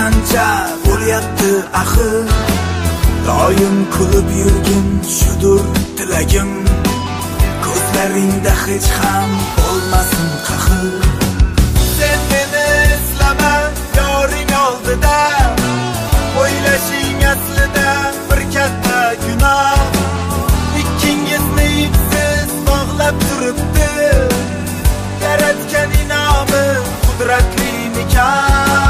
qancha bo'lyapti axir. Doim kulib yurgin shudur tilagim, ko'zlaringda hech ham bo'lmasin qahr. Sen meni eslama yoring oldida, o'ylashing aslida bir katta gunoh. Ikkingizni ipsiz bog'lab turibdi, yaratgan inomi qudratli nikoh.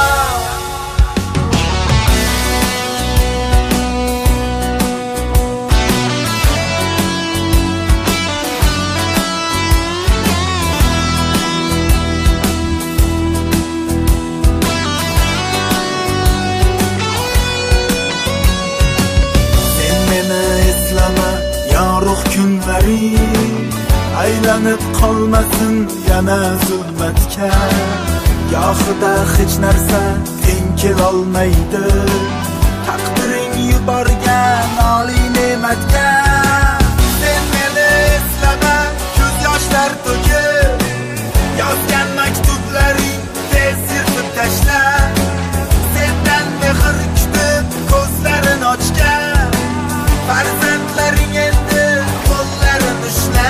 Yorug' kunlaring aylanib qolmasin yana zulmatga. Gohida hech narsa teng kelolmaydi taqdiring yuborgan oliy ne'matga. Sen meni eslama ko'z yoshlar to'kib, yozgan maktublaring tez yirtib tashla. Sendan mehr kutib ko'zlarin ochgan farzandlaring endi qo'llarini ushla.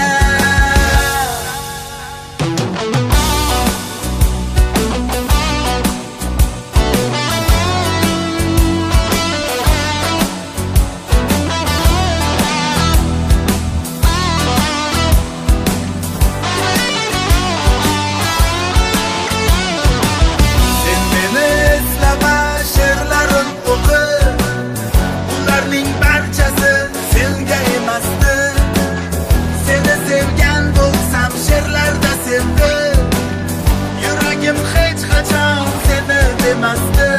Sen meni eslama she'rlarim o'qi, ularning barchasi senga emasdi. Seni sevgan bo'lsam she'rlarda sevdim, yuragim hech qachon seni demasdi.